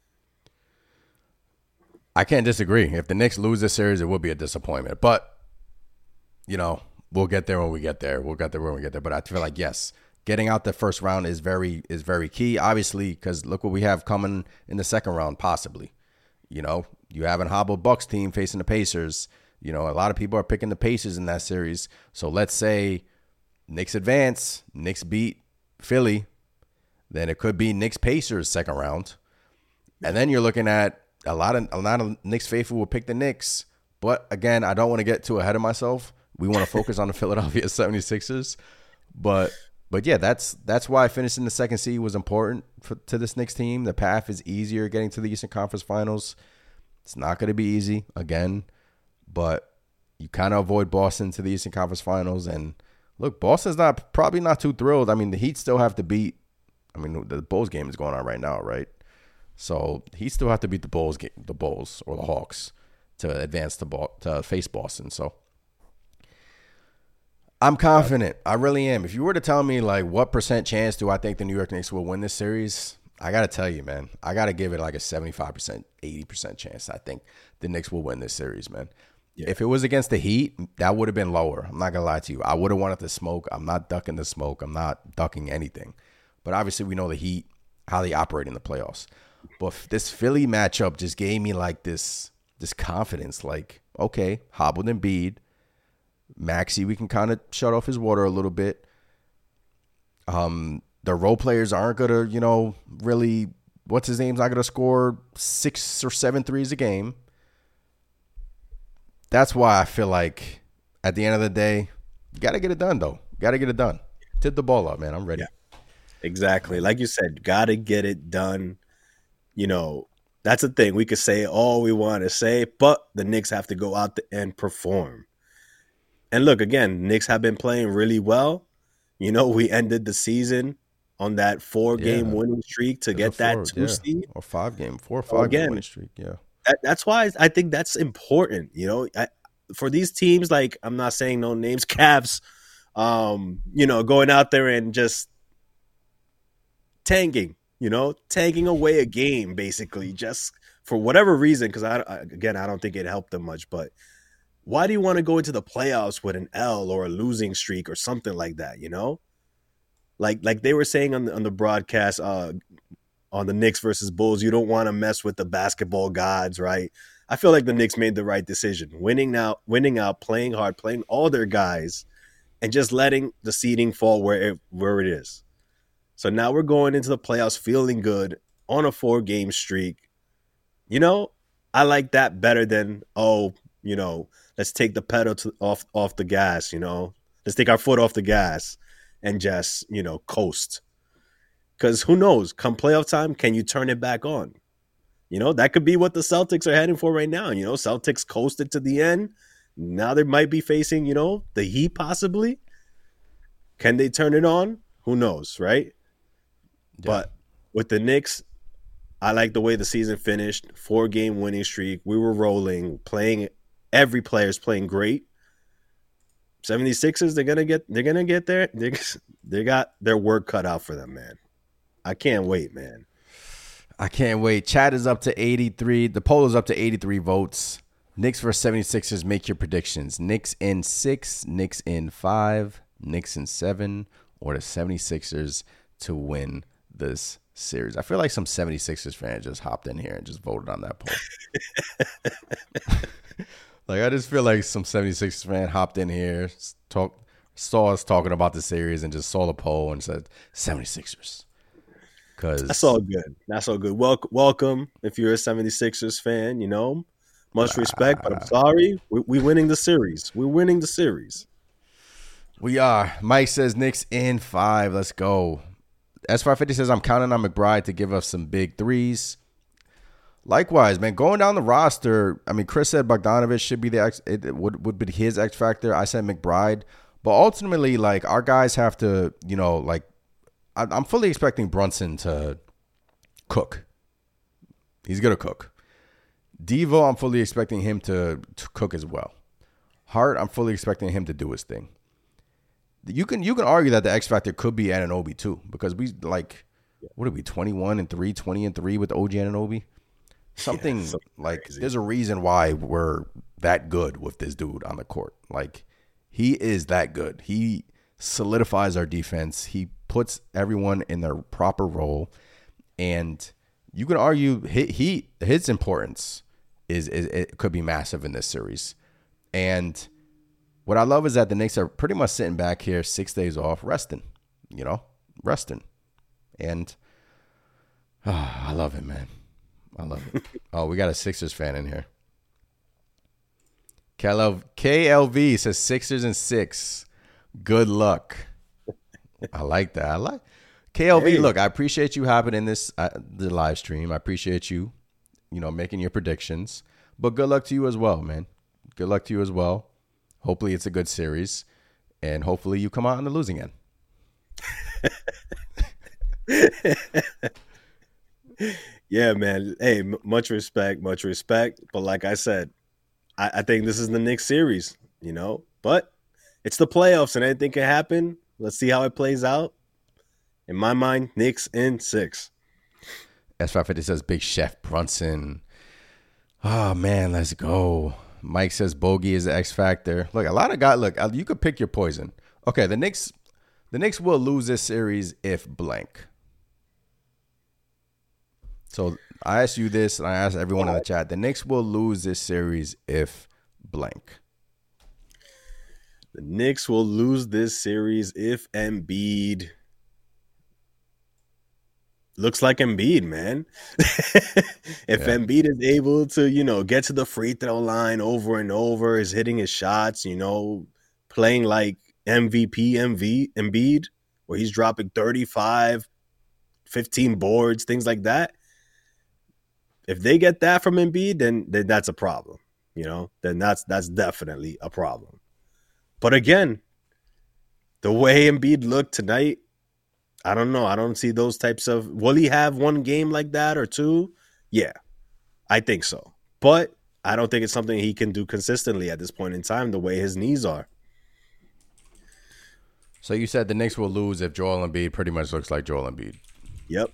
I can't disagree. If the Knicks lose this series, it would be a disappointment. But, you know, we'll get there when we get there. We'll get there when we get there. But I feel like, yes, getting out the first round is very is very key, obviously, because look what we have coming in the second round, possibly. You know, you have a hobbled Bucks team facing the Pacers. You know, a lot of people are picking the Pacers in that series. So let's say Knicks advance, Knicks beat Philly, then it could be Knicks Pacers second round. And then you're looking at a lot of a lot of Knicks faithful will pick the Knicks. But again, I don't want to get too ahead of myself. We want to focus on the Philadelphia 76ers. But but yeah, that's that's why finishing the second seed was important for, to this Knicks team. The path is easier getting to the Eastern Conference Finals. It's not going to be easy again, but you kind of avoid Boston to the Eastern Conference Finals. And look, Boston's not probably not too thrilled. I mean, the Heat still have to beat. I mean, the Bulls game is going on right now, right? So he still have to beat the Bulls, the Bulls or the Hawks to advance to ball, to face Boston. So I'm confident. I really am. If you were to tell me like what percent chance do I think the New York Knicks will win this series, I got to tell you, man, I got to give it like a seventy-five percent, eighty percent chance. I think the Knicks will win this series, man. Yeah. If it was against the Heat, that would have been lower. I'm not going to lie to you. I would have wanted the smoke. I'm not ducking the smoke. I'm not ducking anything. But obviously we know the Heat, how they operate in the playoffs. But this Philly matchup just gave me like this this confidence. Like, okay, hobbled Embiid. Maxey, we can kind of shut off his water a little bit. Um, the role players aren't going to, you know, really, what's his name's not going to score six or seven threes a game. That's why I feel like at the end of the day, you got to get it done, though. Got to get it done. Tip the ball up, man. I'm ready. Yeah, exactly. Like you said, got to get it done. You know, that's the thing. We could say all we want to say, but the Knicks have to go out and perform. And look, again, Knicks have been playing really well. You know, we ended the season on that four-game Yeah. winning streak to There's get a that four- two yeah. seed. or five game, four or So five game again, winning streak. Yeah, That, that's why I think that's important. You know, I, for these teams, like I'm not saying no names, Cavs, um, you know, going out there and just tanking, you know, tanking away a game basically just for whatever reason. Because I, I again, I don't think it helped them much. But why do you want to go into the playoffs with an L or a losing streak or something like that? You know, like like they were saying on the on the broadcast, uh, on the Knicks versus Bulls, you don't want to mess with the basketball gods, right? I feel like the Knicks made the right decision, winning now, winning out, playing hard, playing all their guys, and just letting the seeding fall where it, where it is. So now we're going into the playoffs feeling good on a four-game streak. You know, I like that better than, oh, you know, let's take the pedal to, off off the gas, you know. Let's take our foot off the gas and just, you know, coast. Because who knows, come playoff time, can you turn it back on? You know, that could be what the Celtics are heading for right now. You know, Celtics coasted to the end. Now they might be facing, you know, the Heat possibly. Can they turn it on? Who knows, right? Yeah. But with the Knicks, I like the way the season finished. Four-game winning streak. We were rolling, playing. Every player's playing great. seventy-sixers, they're gonna get. They're gonna get there. They, they got their work cut out for them, man. I can't wait, man. I can't wait. Chat is up to eighty-three. The poll is up to eighty-three votes. Knicks versus seventy-sixers. Make your predictions. Knicks in six, Knicks in five, Knicks in seven, or the seventy-sixers to win this series. I feel like some seventy-sixers fans just hopped in here and just voted on that poll. Like, I just feel like some seventy-sixers fan hopped in here, talk, saw us talking about the series, and just saw the poll and said seventy-sixers. Cause That's all good. That's all good. Welcome, welcome. If you're a seventy-sixers fan, you know, much respect, but I'm sorry. We, we winning the series. We're winning the series. We are. Mike says Knicks in five. Let's go. S five fifty says I'm counting on McBride to give us some big threes. Likewise, man, going down the roster, I mean, Chris said Bogdanovich should be the X, it would, would be his X factor. I said McBride. But ultimately, like, our guys have to, you know, like, I, I'm fully expecting Brunson to cook. He's going to cook. Devo, I'm fully expecting him to, to cook as well. Hart, I'm fully expecting him to do his thing. You can you can argue that the X factor could be Anunoby too, because we like, what are we, twenty-one and three, twenty and three with O G Anunoby? Something, yeah, something like crazy. There's a reason why we're that good with this dude on the court. Like, he is that good. He solidifies our defense. He puts everyone in their proper role, and you can argue he, he his importance is, is it could be massive in this series. And what I love is that the Knicks are pretty much sitting back here, six days off, resting, you know, resting. And oh, I love it, man. I love it. Oh, we got a Sixers fan in here. K L V says Sixers and six. Good luck. I like that. I like K L V. Hey. Look, I appreciate you hopping in this uh, the live stream. I appreciate you, you know, making your predictions. But good luck to you as well, man. Good luck to you as well. Hopefully it's a good series, and hopefully you come out on the losing end. Yeah, man. Hey, m- much respect, much respect. But like I said, I-, I think this is the Knicks series, you know. But it's the playoffs, and anything can happen. Let's see how it plays out. In my mind, Knicks in six. S five fifty says Big Chef Brunson. Oh, man, let's go. Mike says Bogey is the X factor. Look, a lot of guys. Look, you could pick your poison. Okay, the Knicks, the Knicks will lose this series if blank. So I asked you this, and I asked everyone in the chat. The Knicks will lose this series if blank. The Knicks will lose this series if Embiid. Looks like Embiid, man. If yeah. Embiid is able to, you know, get to the free throw line over and over, is hitting his shots, you know, playing like M V P M V Embiid, where he's dropping thirty-five, fifteen boards, things like that. If they get that from Embiid, then, then that's a problem, you know. Then that's that's definitely a problem. But again, the way Embiid looked tonight, I don't know. I don't see those types of. Will he have one game like that or two? Yeah, I think so. But I don't think it's something he can do consistently at this point in time, the way his knees are. So you said the Knicks will lose if Joel Embiid pretty much looks like Joel Embiid. Yep.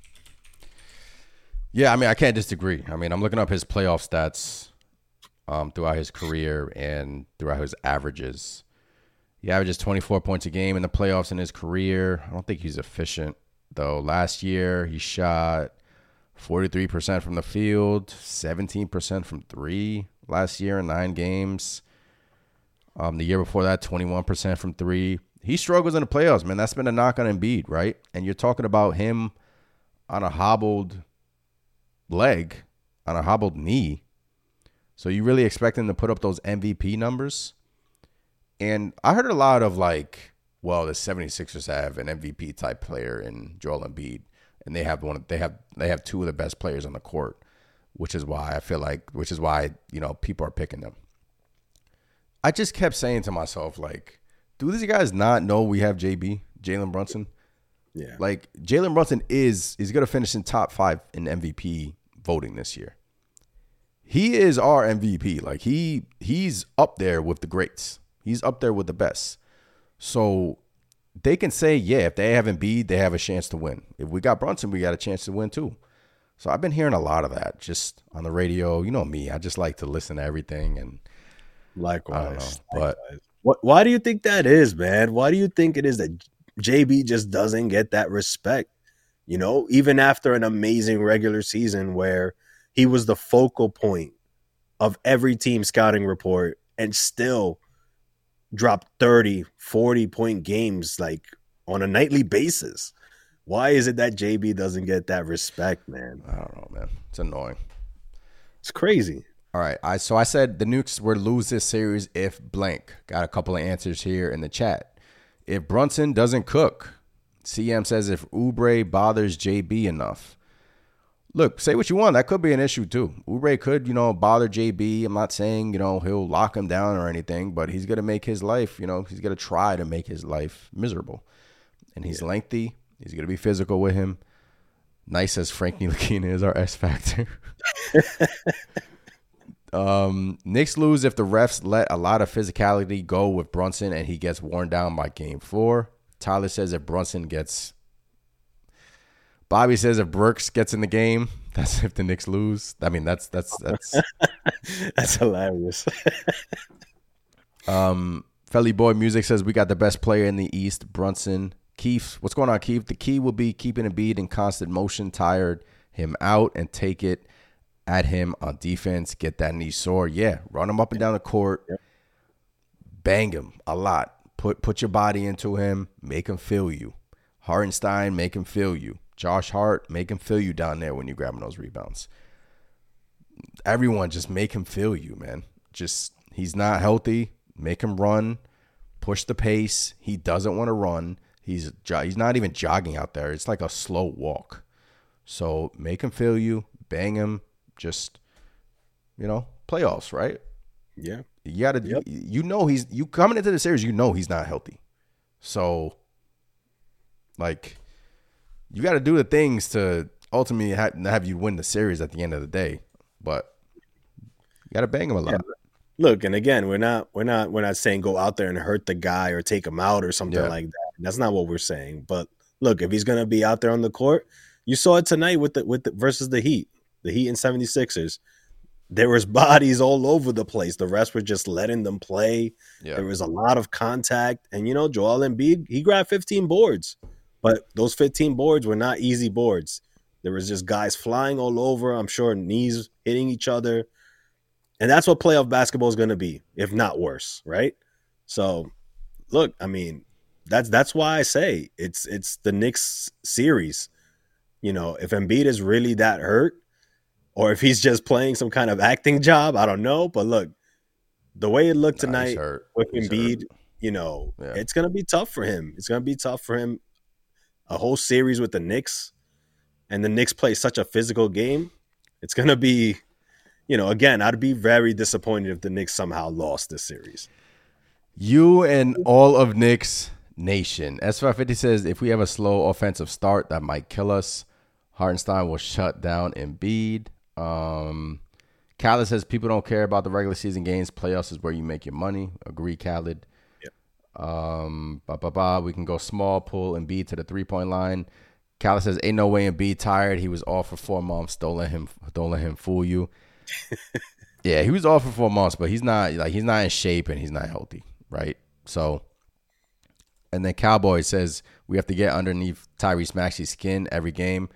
Yeah, I mean, I can't disagree. I mean, I'm looking up his playoff stats um, throughout his career and throughout his averages. He averages twenty-four points a game in the playoffs in his career. I don't think he's efficient, though. Last year, he shot forty-three percent from the field, seventeen percent from three last year in nine games. Um, the year before that, twenty-one percent from three. He struggles in the playoffs, man. That's been a knock on Embiid, right? And you're talking about him on a hobbled leg, on a hobbled knee. So you really expect him to put up those M V P numbers? And I heard a lot of like, well, the 76ers have an M V P type player in Joel Embiid, and they have one. They have they have two of the best players on the court, which is why I feel like, which is why you know people are picking them. I just kept saying to myself, like, do these guys not know we have J B, Jalen Brunson? Yeah. Like Jalen Brunson is is going to finish in top five in M V P voting this year. He is our M V P. Like he he's up there with the greats. He's up there with the best. So they can say, yeah, if they have Embiid, they have a chance to win. If we got Brunson, we got a chance to win too. So I've been hearing a lot of that just on the radio. You know me, I just like to listen to everything. And Likewise. I don't know, but Likewise. What, why do you think that is, man? Why do you think it is that J B just doesn't get that respect? You know, even after an amazing regular season where he was the focal point of every team scouting report and still dropped thirty, forty point games like on a nightly basis. Why is it that J B doesn't get that respect, man? I don't know, man. It's annoying. It's crazy. All right. I so I said the Knicks would lose this series if blank. Got a couple of answers here in the chat. If Brunson doesn't cook. C M says if Oubre bothers J B enough. Look, say what you want. That could be an issue too. Oubre could, you know, bother J B. I'm not saying, you know, he'll lock him down or anything, but he's going to make his life, you know, he's going to try to make his life miserable. And he's yeah. lengthy. He's going to be physical with him. Nice as Frankie Ntilikina is our X factor. um, Knicks lose if the refs let a lot of physicality go with Brunson and he gets worn down by game four. Tyler says if Brunson gets... Bobby says if Brooks gets in the game, that's if the Knicks lose. I mean, that's that's that's that's hilarious. um, Felly Boy Music says we got the best player in the East, Brunson. Keith, what's going on, Keith? The key will be keeping Embiid in constant motion, tired him out, and take it at him on defense. Get that knee sore. Yeah, run him up and down the court, yep. Bang him a lot. Put put your body into him, make him feel you. Hartenstein, make him feel you. Josh Hart, make him feel you down there when you're grabbing those rebounds. Everyone, just make him feel you, man. Just, he's not healthy. Make him run. Push the pace. He doesn't want to run. He's he's not even jogging out there. It's like a slow walk. So make him feel you. Bang him. Just, you know, playoffs, right? Yeah. You got to, yep. you know, he's, you coming into the series, you know he's not healthy. So, like... You got to do the things to ultimately have, have you win the series at the end of the day, but you got to bang him a lot. Yeah. Look, and again, we're not we're not we're not saying go out there and hurt the guy or take him out or something yeah. like that. That's not what we're saying. But look, if he's gonna be out there on the court, you saw it tonight with the with the versus the Heat, the Heat and seventy-sixers. There was bodies all over the place. The rest were just letting them play. Yeah. There was a lot of contact, and you know, Joel Embiid, he grabbed fifteen boards. But those fifteen boards were not easy boards. There was just guys flying all over. I'm sure knees hitting each other. And that's what playoff basketball is going to be, if not worse, right? So, look, I mean, that's that's why I say it's it's the Knicks series. You know, if Embiid is really that hurt or if he's just playing some kind of acting job, I don't know. But look, the way it looked nah, tonight with he's Embiid, hurt. you know, yeah. it's going to be tough for him. It's going to be tough for him. A whole series with the Knicks, and the Knicks play such a physical game. It's going to be, you know, again, I'd be very disappointed if the Knicks somehow lost this series. You and all of Knicks Nation. S five fifty says, if we have a slow offensive start, that might kill us. Hartenstein will shut down Embiid. Um, Khaled says, people don't care about the regular season games. Playoffs is where you make your money. Agree, Khaled. Yep. Um, bah, bah, bah. We can go small, pull Embiid to the three-point line. Khaled says, ain't no way Embiid tired. He was off for four months. Don't let him, don't let him fool you. Yeah, he was off for four months, but he's not like he's not in shape and he's not healthy, right? So, and then Cowboy says we have to get underneath Tyrese Maxey's skin every game.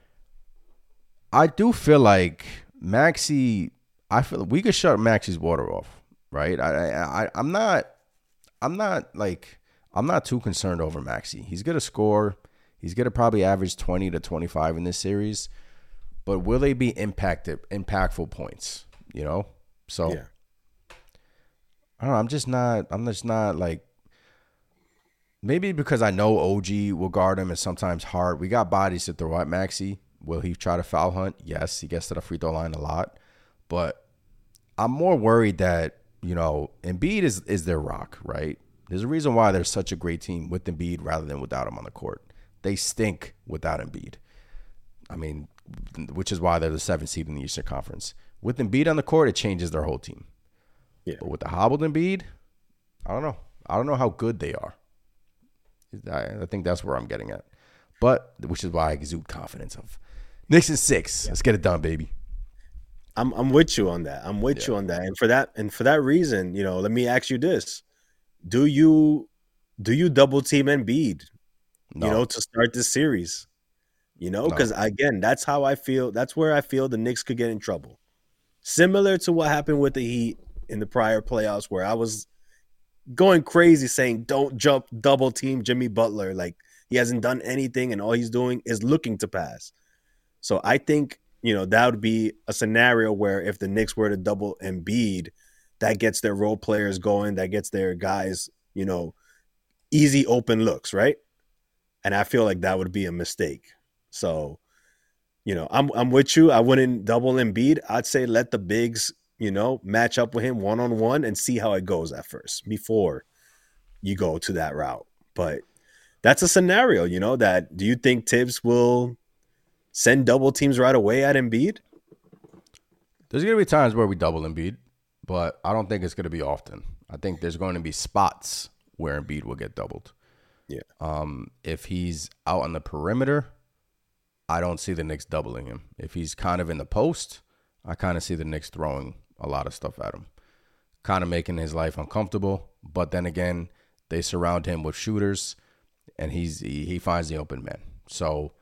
I do feel like Maxey. I feel we could shut Maxey's water off, right? I, I, I'm not, I'm not like I'm not too concerned over Maxey. He's gonna score. He's gonna probably average twenty to twenty-five in this series, but will they be impacted, impactful points? You know, so Yeah. I don't know. I'm just not. I'm just not like. Maybe because I know O G will guard him, and sometimes hard. We got bodies to throw at Maxey. Will he try to foul hunt? Yes, he gets to the free throw line a lot, but I'm more worried that you know Embiid is is their rock, right? There's a reason why they're such a great team with Embiid rather than without him on the court. They stink without Embiid. I mean, which is why they're the seventh seed in the Eastern Conference. With Embiid on the court, it changes their whole team. Yeah. But with the hobbled Embiid, I don't know. I don't know how good they are. I, I think that's where I'm getting at. But, which is why I exude confidence of Knicks in six. Yeah. Let's get it done, baby. I'm I'm with you on that. I'm with Yeah. you on that. And for that and for that reason, you know, let me ask you this. Do you do you double team Embiid, No. you know, to start this series? You know, No. because again, that's how I feel. That's where I feel the Knicks could get in trouble. Similar to what happened with the Heat in the prior playoffs, where I was going crazy saying, don't jump double team Jimmy Butler. Like, he hasn't done anything and all he's doing is looking to pass. So I think, you know, that would be a scenario where if the Knicks were to double Embiid, that gets their role players going, that gets their guys, you know, easy open looks, right? And I feel like that would be a mistake. So, you know, I'm I'm with you. I wouldn't double Embiid. I'd say let the bigs, you know, match up with him one-on-one and see how it goes at first before you go to that route. But that's a scenario, you know, that do you think Tibbs will send double teams right away at Embiid? There's going to be times where we double Embiid, but I don't think it's going to be often. I think there's going to be spots where Embiid will get doubled. Yeah. Um, if he's out on the perimeter, I don't see the Knicks doubling him. If he's kind of in the post, I kind of see the Knicks throwing a lot of stuff at him, kind of making his life uncomfortable. But then again, they surround him with shooters, and he's he, he finds the open man. So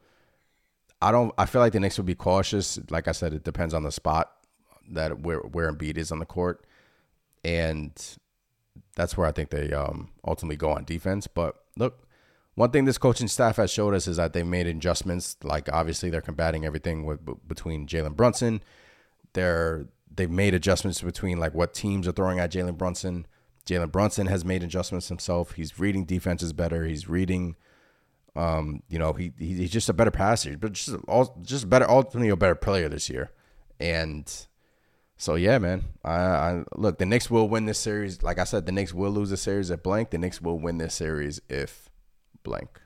I don't. I feel like the Knicks would be cautious. Like I said, it depends on the spot that where where Embiid is on the court, and that's where I think they um, ultimately go on defense. But look. One thing this coaching staff has showed us is that they've made adjustments. Like, obviously, they're combating everything with between Jalen Brunson. They're they've made adjustments between like what teams are throwing at Jalen Brunson. Jalen Brunson has made adjustments himself. He's reading defenses better. He's reading, um, you know, he he's just a better passer, but just all just better, ultimately a better player this year. And so yeah, man, I, I look. The Knicks will win this series. Like I said, the Knicks will lose the series at blank. The Knicks will win this series if. Blank.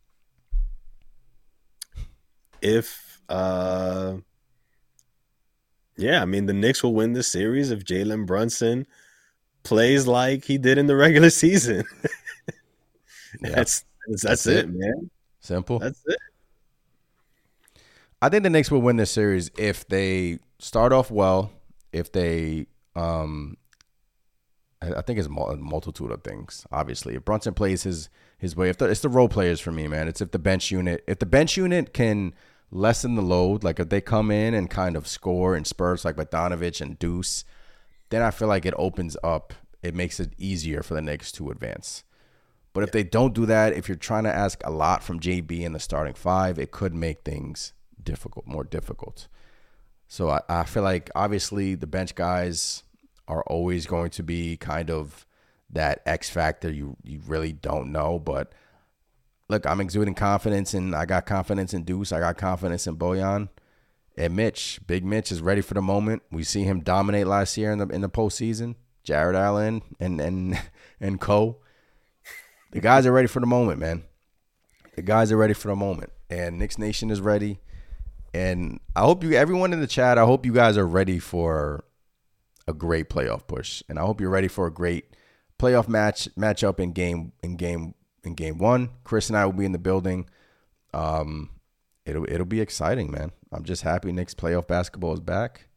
If, uh, yeah, I mean, the Knicks will win this series if Jalen Brunson plays like he did in the regular season. Yeah. That's that's, that's, That's it, it. man. Simple. That's it. I think the Knicks will win this series if they start off well, if they, um, I, I think it's a multitude of things, obviously. If Brunson plays his his way. If the, it's the role players for me, man. It's if the bench unit, if the bench unit can lessen the load, like if they come in and kind of score in spurts like Bogdanovich and Deuce, then I feel like it opens up. It makes it easier for the Knicks to advance. But if they don't do that, if you're trying to ask a lot from J B in the starting five, it could make things difficult, more difficult. So I, I feel like obviously the bench guys are always going to be kind of that X factor you you really don't know. But look, I'm exuding confidence, and I got confidence in Deuce. I got confidence in Bojan. And Mitch, Big Mitch is ready for the moment. We see him dominate last year in the in the postseason. Jared Allen and and and co. The guys are ready for the moment, man. The guys are ready for the moment, and Knicks Nation is ready. And I hope you, everyone in the chat, I hope you guys are ready for a great playoff push, and I hope you're ready for a great playoff match matchup in game in game in game one. Chris and I will be in the building. Um, it'll it'll be exciting, man. I'm just happy Knicks playoff basketball is back.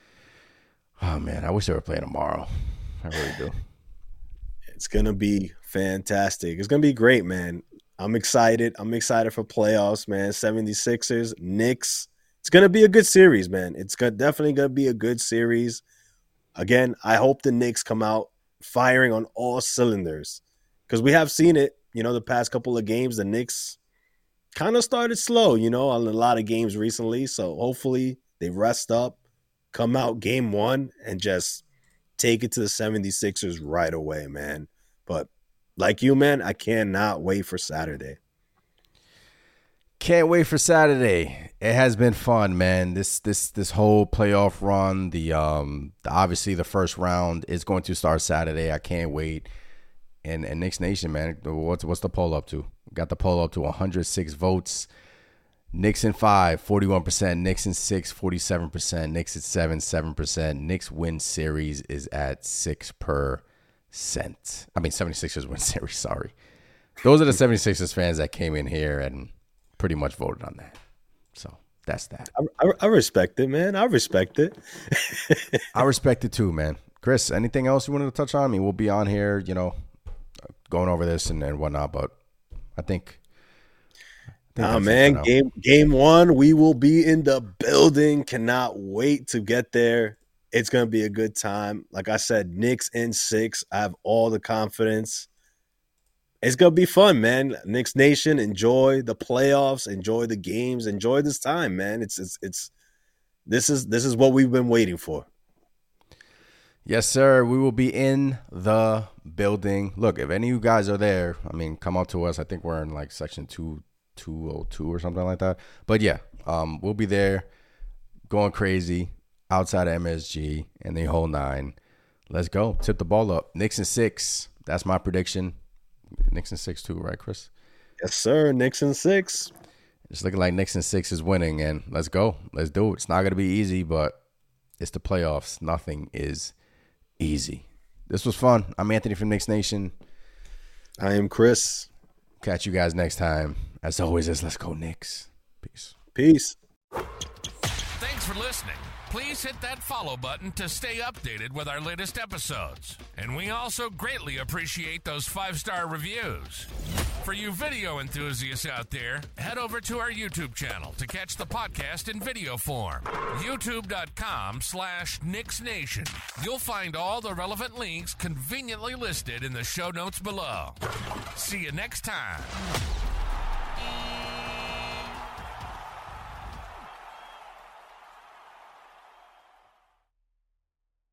Oh man, I wish they were playing tomorrow. I really do. It's gonna be fantastic. It's gonna be great, man. I'm excited. I'm excited for playoffs, man. seventy-sixers, Knicks. It's gonna be a good series, man. It's definitely gonna be a good series. Again, I hope the Knicks come out firing on all cylinders, because we have seen it, you know, the past couple of games. The Knicks kind of started slow, you know, on a lot of games recently. So hopefully they rest up, come out game one, and just take it to the seventy-sixers right away, man. But like you, man, I cannot wait for Saturday. Can't wait for Saturday. It has been fun, man. This this this whole playoff run, the um the, obviously the first round is going to start Saturday. I can't wait. And and Knicks Nation, man, what's what's the poll up to? Got the poll up to one hundred six votes. Knicks in five, forty-one percent. Knicks in six, forty-seven percent. Knicks at seven, seven percent. Knicks win series is at six percent. I mean, seventy-sixers win series, sorry. Those are the seventy-sixers fans that came in here and pretty much voted on that. So that's that. I, I, I respect it, man. I respect it. I respect it too, man. Chris, anything else you wanted to touch on? I mean, we'll be on here, you know, going over this and, and whatnot, but I think... Oh man, game game one, we will be in the building. Cannot wait to get there. It's gonna be a good time. Like I said, Knicks in six. I have all the confidence. It's gonna be fun, man. Knicks Nation, enjoy the playoffs, enjoy the games, enjoy this time, man. It's it's it's this is this is what we've been waiting for. Yes, sir. We will be in the building. Look, if any of you guys are there, I mean, come up to us. I think we're in like section two. two oh two or something like that. But yeah, um, we'll be there going crazy outside of M S G and the whole nine. Let's go. Tip the ball up. Knicks in six. That's my prediction. Knicks in six too, right, Chris? Yes, sir. Knicks in six. It's looking like Knicks in six is winning, and let's go. Let's do it. It's not going to be easy, but it's the playoffs. Nothing is easy. This was fun. I'm Anthony from Knicks Nation. I am Chris. Catch you guys next time. As always, is let's go Knicks. Peace. Peace. Thanks for listening. Please hit that follow button to stay updated with our latest episodes. And we also greatly appreciate those five-star reviews. For you video enthusiasts out there, head over to our YouTube channel to catch the podcast in video form. YouTube.com slash Knicks Nation. You'll find all the relevant links conveniently listed in the show notes below. See you next time.